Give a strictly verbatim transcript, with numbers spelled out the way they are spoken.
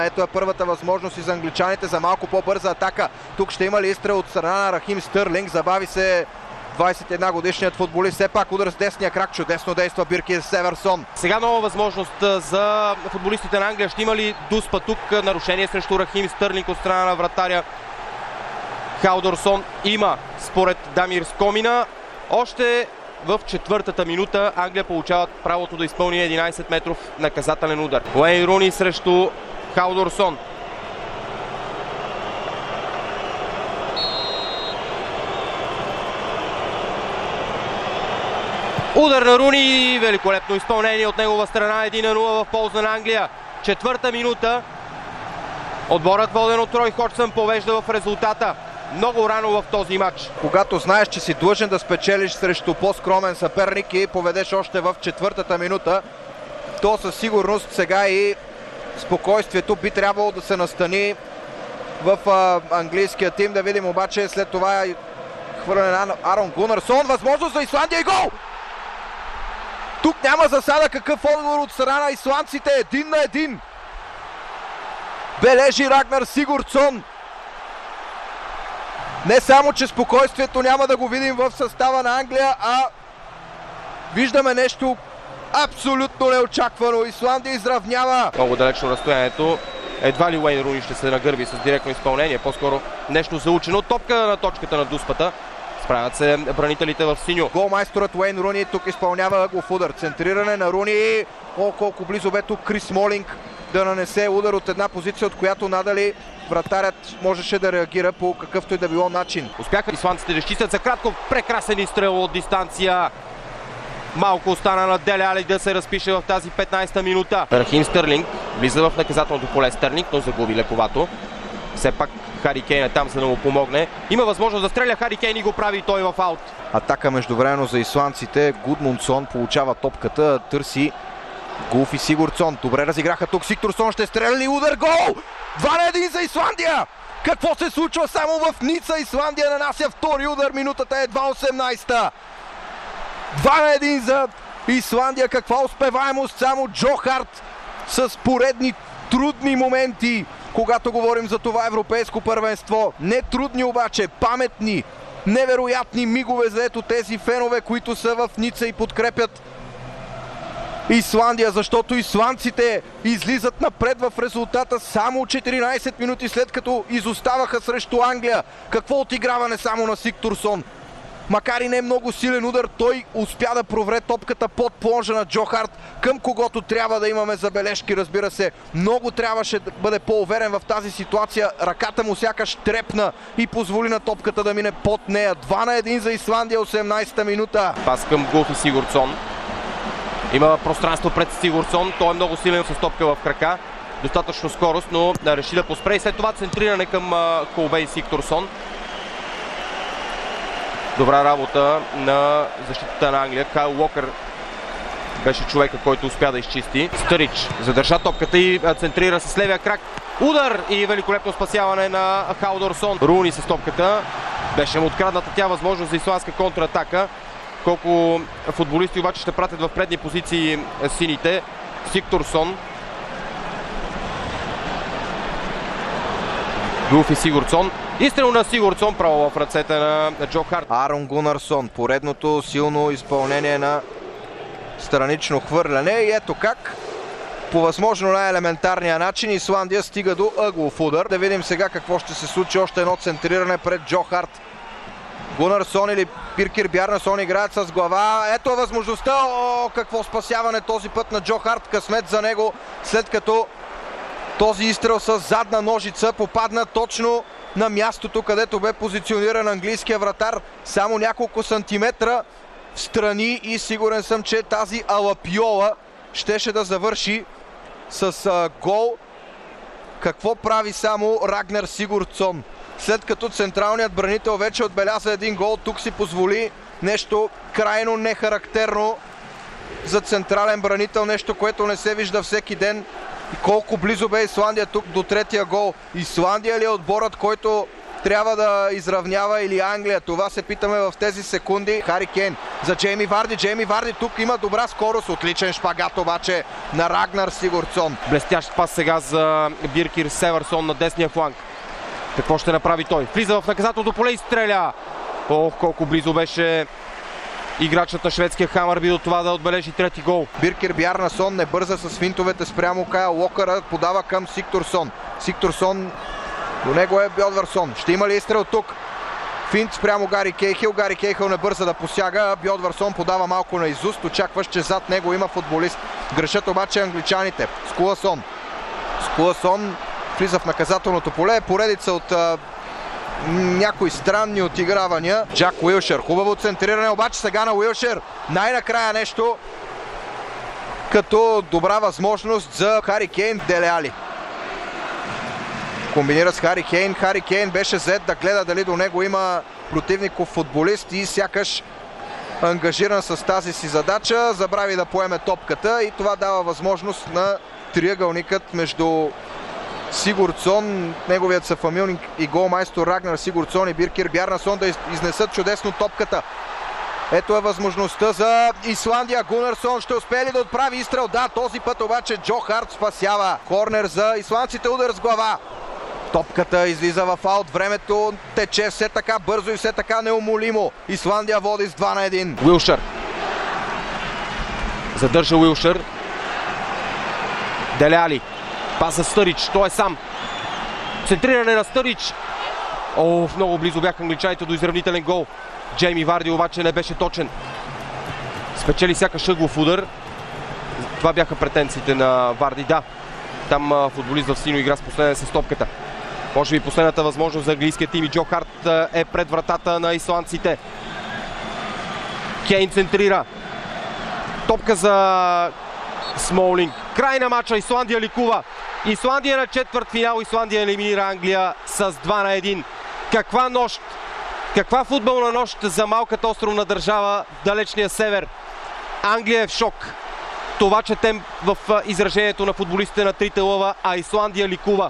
Ето е първата възможност и за англичаните за малко по-бърза атака. Тук ще има ли изстрел от страна на Рахим Стърлинг. Забави се двадесет и една годишният футболист. Все пак удар с десния крак. Чудесно действа Бирки Северсон. Сега нова възможност за футболистите на Англия. Ще има ли Дуспа тук? Нарушение срещу Рахим Стърлинг от страна на вратаря Халдорсон. Има според Дамир Скомина. Още в четвъртата минута Англия получават правото да изпълни единадесет метров наказателен удар. Уейн Руни срещу Халдорсон. Удар на Руни, великолепно изпълнение от негова страна, един на нула в полза на Англия. Четвърта минута. Отборът, воден от Рой Ходжсън, повежда в резултата. Много рано в този матч. Когато знаеш, че си длъжен да спечелиш срещу по-скромен съперник и поведеш още в четвъртата минута, то със сигурност сега и спокойствието би трябвало да се настани в а, английския тим. Да видим обаче след това хвърляне на Арон Гунарсон. Възможност за Исландия и гол! Тук няма засада. Какъв отговор от страна на исландците? Един на един. Бележи Рагнар Сигурдсон. Не само, че спокойствието няма да го видим в състава на Англия, а виждаме нещо абсолютно неочаквано. Исландия изравнява. Много далечно разстоянието. Едва ли Уейн Руни ще се нагърби с директно изпълнение. По-скоро нещо заучено. Топка на точката на Дуспата. Справят се бранителите в синьо. Голмайсторът Уейн Руни тук изпълнява ъглов удар. Центриране на Руни. О, колко близо бе тук Крис Смолинг да нанесе удар от една позиция, от която надали вратарят можеше да реагира по какъвто и да било начин. Успяха исландците да изчистят за кратко. Прекрасен изстрел от дистанция. Малко остана на Деле Али да се разпише в тази петнадесета минута. Рахим Стърлинг влиза в наказателното поле Стърлинг, но загуби лековато. Все пак Хари Кейн е там, за да му помогне. Има възможност да стреля Хари Кейн и го прави той в аут. Атака междувременно за исландците. Гудмундсон получава топката, търси Гулфи Сигурдсон. Добре разиграха тук. Сигурдсон ще стреля ли удар? Гол! два на един за Исландия! Какво се случва само в Ница? Исландия нанася втори удар. Минутата е едва осемнадесета. два на един за Исландия. Каква успеваемост! Само Джо Харт с поредни трудни моменти, когато говорим за това европейско първенство. Не трудни обаче, паметни, невероятни мигове за ето тези фенове, които са в Ница и подкрепят Исландия, защото исландците излизат напред в резултата само четиринадесет минути след като изоставаха срещу Англия. Какво отиграване само на Сигурдсон. Макар и не много силен удар, той успя да провре топката под плонжа на Джо Харт, към когото трябва да имаме забележки, разбира се. Много трябваше да бъде по-уверен в тази ситуация. Ръката му сякаш трепна и позволи на топката да мине под нея. два на един за Исландия, осемнадесета минута. Пас към Гулфи Сигурдсон. Има пространство пред Сигурдсон. Той е много силен с топка в крака. Достатъчно скорост, но реши да поспре и след това центриране към Колбей Сигурдсон. Добра работа на защитата на Англия. Кайл Уокър беше човека, който успя да изчисти. Стърич задържа топката и центрира с левия крак. Удар и великолепно спасяване на Халдорсон. Руни с топката. Беше му открадната тя възможност за исландска контратака. Колко футболисти обаче ще пратят в предни позиции сините. Сигурдсон. Гулфи Сигурдсон. Изстрел на Сигурдсон право в ръцете на Джо Харт. Арон Гунарсон. Поредното силно изпълнение на странично хвърляне. И ето как по възможно най-елементарния начин Исландия стига до ъглов удар. Да видим сега какво ще се случи. Още едно центриране пред Джо Харт. Гунарсон или Биркир Бjarnason играят с глава. Ето е възможността. О, какво спасяване този път на Джо Харт. Късмет за него, след като този изстрел с задна ножица попадна точно на мястото, където бе позициониран английския вратар. Само няколко сантиметра в страни и сигурен съм, че тази алапиола щеше да завърши с а, гол. Какво прави само Рагнар Сигурдсон? След като централният бранител вече отбеляза един гол, тук си позволи нещо крайно нехарактерно за централен бранител, нещо, което не се вижда всеки ден. И колко близо бе Исландия тук до третия гол. Исландия ли е отборът, който трябва да изравнява, или Англия? Това се питаме в тези секунди. Хари Кейн за Джейми Варди. Джейми Варди тук има добра скорост. Отличен шпагат обаче на Рагнар Сигурдсон. Блестящ пас сега за Биркир Северсон на десния фланг. Какво ще направи той? Влиза в наказателното поле и стреля. Ох, колко близо беше играчът на шведския Хамърби до това да отбележи трети гол. Биркир Бjarnason не бърза с финтовете спрямо Кайл Уокър, подава към Сигтурсон. Сигтурсон, до него е Бьодварсон. Ще има ли изстрел тук? Финт спрямо Гари Кейхил. Гари Кейхил не бърза да посяга. Бьодварсон подава малко на изуст. Очакваш, че зад него има футболист. Грешат обаче англичаните. Скуласон. Скуласон влиза в наказателното поле. Поредица от а, някои странни отигравания. Джак Уилшер. Хубаво центриране, обаче сега на Уилшер. Най-накрая нещо като добра възможност за Хари Кейн. Деле Али комбинира с Хари Кейн. Хари Кейн беше зает да гледа дали до него има противников футболист и сякаш ангажиран с тази си задача. Забрави да поеме топката и това дава възможност на триъгълникът между Сигурдсон, неговият съфамилник и голмайстор Рагнар Сигурдсон и Биркир Бjarnason да изнесат чудесно топката. Ето е възможността за Исландия. Гунарсон ще успее ли да отправи изстрел? Да, този път обаче Джо Харт спасява. Корнер за исландците, удар с глава. Топката излиза в аут. Времето тече все така бързо и все така неумолимо. Исландия води с два на един. Уилшър. Задържа Уилшър. Деле Али. Пас за Стърич. Той е сам. Центриране на Стърич. О, много близо бяха англичаните до изравнителен гол. Джейми Варди обаче не беше точен. Спечели сякаш ъглов удар. Това бяха претенциите на Варди. Да, там футболист в синьо игра с последен с топката. Може би последната възможност за английския тим и Джо Харт е пред вратата на исландците. Кейн центрира. Топка за Смолинг. Край на матча. Исландия ликува. Исландия на четвърт финал. Исландия елиминира Англия с два на един. Каква нощ! Каква футболна нощ за малката островна държава в далечния север. Англия е в шок. Това четем в изражението на футболистите на трите лъва, а Исландия ликува.